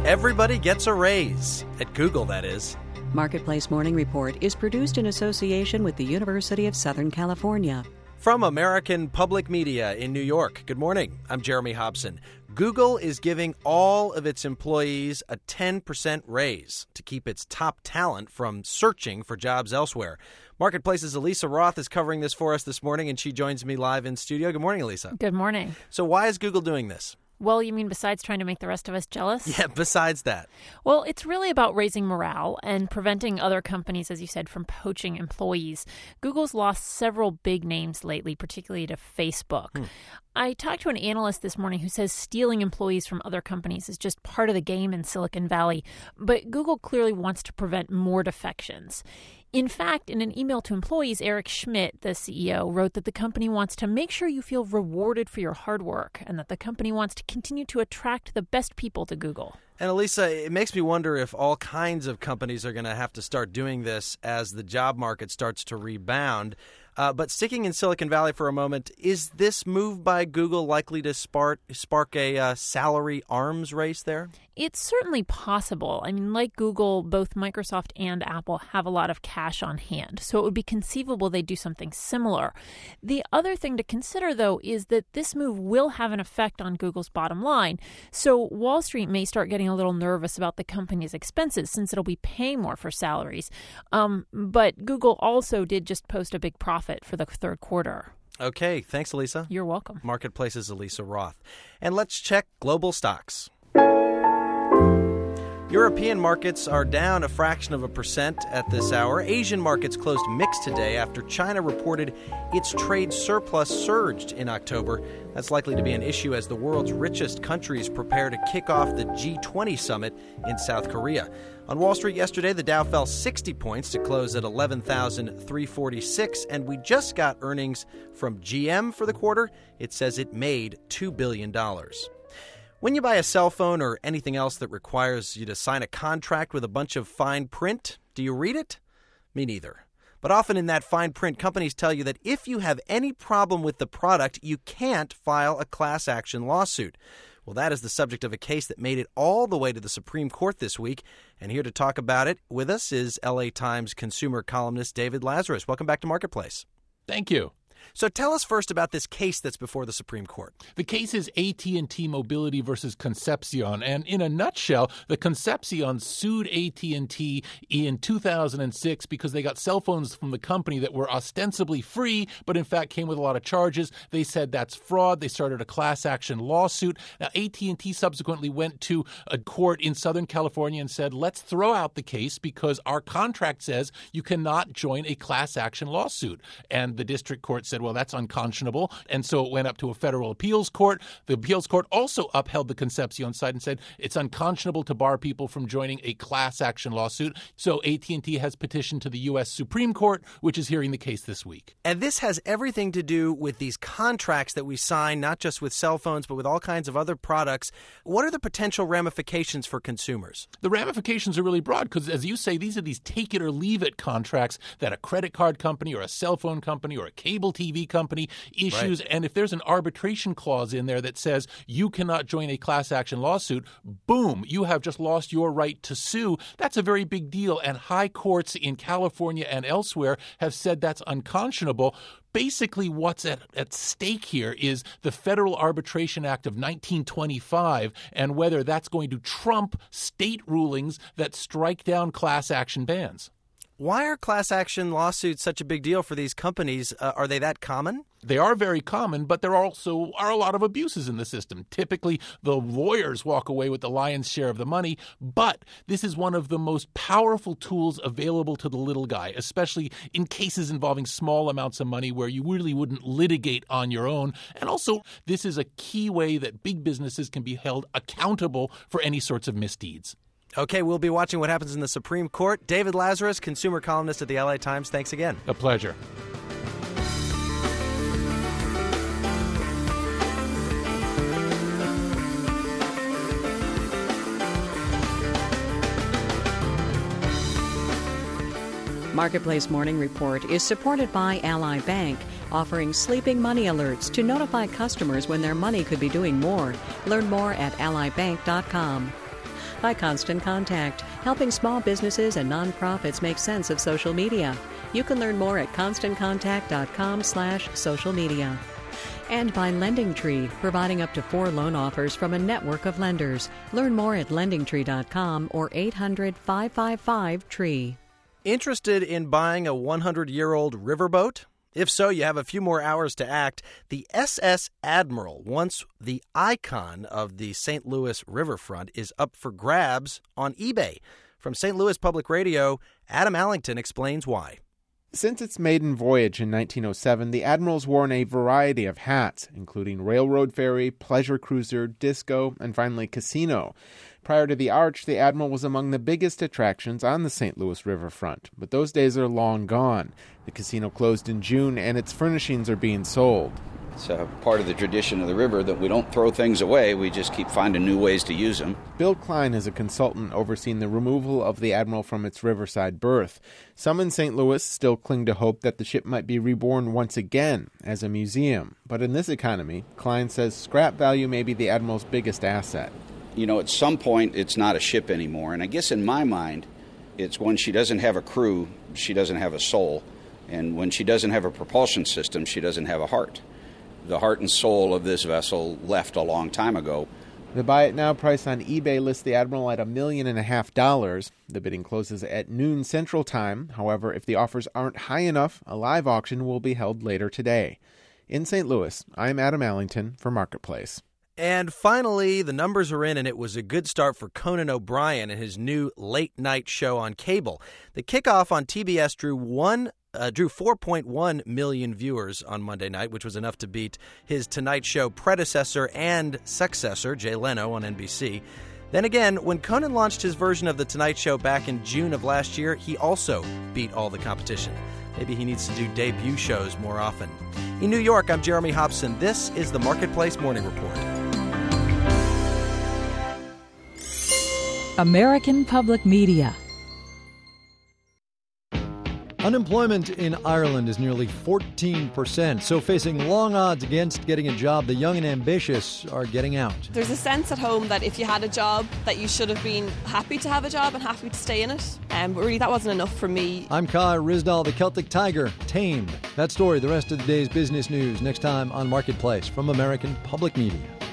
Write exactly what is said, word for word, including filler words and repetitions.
Everybody gets a raise. At Google, that is. Marketplace Morning Report is produced in association with the University of Southern California. From American Public Media in New York, good morning. I'm Jeremy Hobson. Google is giving all of its employees a ten percent raise to keep its top talent from searching for jobs elsewhere. Marketplace's Elisa Roth is covering this for us this morning, and she joins me live in studio. Good morning, Elisa. Good morning. So why is Google doing this? Well, you mean besides trying to make the rest of us jealous? Yeah, besides that. Well, it's really about raising morale and preventing other companies, as you said, from poaching employees. Google's lost several big names lately, particularly to Facebook. Hmm. I talked to an analyst this morning who says stealing employees from other companies is just part of the game in Silicon Valley, but Google clearly wants to prevent more defections. In fact, in an email to employees, Eric Schmidt, the C E O, wrote that the company wants to make sure you feel rewarded for your hard work and that the company wants to continue to attract the best people to Google. And Elisa, it makes me wonder if all kinds of companies are going to have to start doing this as the job market starts to rebound. Uh, but sticking in Silicon Valley for a moment, is this move by Google likely to spark, spark a uh, salary arms race there? It's certainly possible. I mean, like Google, both Microsoft and Apple have a lot of cash on hand, so it would be conceivable they'd do something similar. The other thing to consider, though, is that this move will have an effect on Google's bottom line. So Wall Street may start getting a little nervous about the company's expenses since it'll be paying more for salaries. Um, but Google also did just post a big profit for the third quarter. Okay, thanks, Elisa. You're welcome. Marketplace's Elisa Roth. And let's check global stocks. European markets are down a fraction of a percent at this hour. Asian markets closed mixed today after China reported its trade surplus surged in October. That's likely to be an issue as the world's richest countries prepare to kick off the G twenty summit in South Korea. On Wall Street yesterday, the Dow fell sixty points to close at eleven thousand three hundred forty-six, and we just got earnings from G M for the quarter. It says it made two billion dollars. When you buy a cell phone or anything else that requires you to sign a contract with a bunch of fine print, do you read it? Me neither. But often in that fine print, companies tell you that if you have any problem with the product, you can't file a class action lawsuit. Well, that is the subject of a case that made it all the way to the Supreme Court this week. And here to talk about it with us is L A Times consumer columnist David Lazarus. Welcome back to Marketplace. Thank you. So tell us first about this case that's before the Supreme Court. The case is A T and T Mobility versus Concepcion. And in a nutshell, the Concepcion sued A T and T in two thousand six because they got cell phones from the company that were ostensibly free, but in fact came with a lot of charges. They said that's fraud. They started a class action lawsuit. Now, A T and T subsequently went to a court in Southern California and said, let's throw out the case because our contract says you cannot join a class action lawsuit. And the district court said, well, that's unconscionable. And so it went up to a federal appeals court. The appeals court also upheld the Concepcion side and said it's unconscionable to bar people from joining a class action lawsuit. So A T and T has petitioned to the U S Supreme Court, which is hearing the case this week. And this has everything to do with these contracts that we sign, not just with cell phones, but with all kinds of other products. What are the potential ramifications for consumers? The ramifications are really broad because, as you say, these are these take-it-or-leave-it contracts that a credit card company or a cell phone company or a cable T V company issues. Right. And if there's an arbitration clause in there that says you cannot join a class action lawsuit, boom, you have just lost your right to sue. That's a very big deal. And high courts in California and elsewhere have said that's unconscionable. Basically, what's at, at stake here is the Federal Arbitration Act of nineteen twenty-five and whether that's going to trump state rulings that strike down class action bans. Why are class action lawsuits such a big deal for these companies? Uh, are they that common? They are very common, but there also are a lot of abuses in the system. Typically, the lawyers walk away with the lion's share of the money, but this is one of the most powerful tools available to the little guy, especially in cases involving small amounts of money where you really wouldn't litigate on your own. And also, this is a key way that big businesses can be held accountable for any sorts of misdeeds. Okay, we'll be watching what happens in the Supreme Court. David Lazarus, consumer columnist at the L A Times, thanks again. A pleasure. Marketplace Morning Report is supported by Ally Bank, offering sleeping money alerts to notify customers when their money could be doing more. Learn more at ally bank dot com. By Constant Contact, helping small businesses and nonprofits make sense of social media. You can learn more at constantcontact.com slash social media. And by LendingTree, providing up to four loan offers from a network of lenders. Learn more at lending tree dot com or eight hundred, five five five, T R E E. Interested in buying a hundred-year-old riverboat? If so, you have a few more hours to act. The S S Admiral, once the icon of the Saint Louis riverfront, is up for grabs on eBay. From Saint Louis Public Radio, Adam Allington explains why. Since its maiden voyage in nineteen oh seven, the Admiral's worn a variety of hats, including railroad ferry, pleasure cruiser, disco, and finally casino. Prior to the Arch, the Admiral was among the biggest attractions on the Saint Louis riverfront, but those days are long gone. The casino closed in June, and its furnishings are being sold. It's a part of the tradition of the river that we don't throw things away, we just keep finding new ways to use them. Bill Klein is a consultant overseeing the removal of the Admiral from its riverside berth. Some in Saint Louis still cling to hope that the ship might be reborn once again as a museum. But in this economy, Klein says scrap value may be the Admiral's biggest asset. You know, at some point, it's not a ship anymore. And I guess in my mind, it's when she doesn't have a crew, she doesn't have a soul. And when she doesn't have a propulsion system, she doesn't have a heart. The heart and soul of this vessel left a long time ago. The buy it now price on eBay lists the Admiral at a million and a half dollars. The bidding closes at noon Central Time. However, if the offers aren't high enough, a live auction will be held later today. In Saint Louis, I'm Adam Allington for Marketplace. And finally, the numbers are in, and it was a good start for Conan O'Brien and his new late-night show on cable. The kickoff on T B S drew one uh, drew four point one million viewers on Monday night, which was enough to beat his Tonight Show predecessor and successor, Jay Leno, on N B C. Then again, when Conan launched his version of The Tonight Show back in June of last year, he also beat all the competition. Maybe he needs to do debut shows more often. In New York, I'm Jeremy Hobson. This is the Marketplace Morning Report. American Public Media. Unemployment in Ireland is nearly fourteen percent, so facing long odds against getting a job, the young and ambitious are getting out. There's a sense at home that if you had a job, that you should have been happy to have a job and happy to stay in it. Um, but really, that wasn't enough for me. I'm Kai Risdal, the Celtic Tiger, tamed. That story, the rest of the day's business news, next time on Marketplace from American Public Media.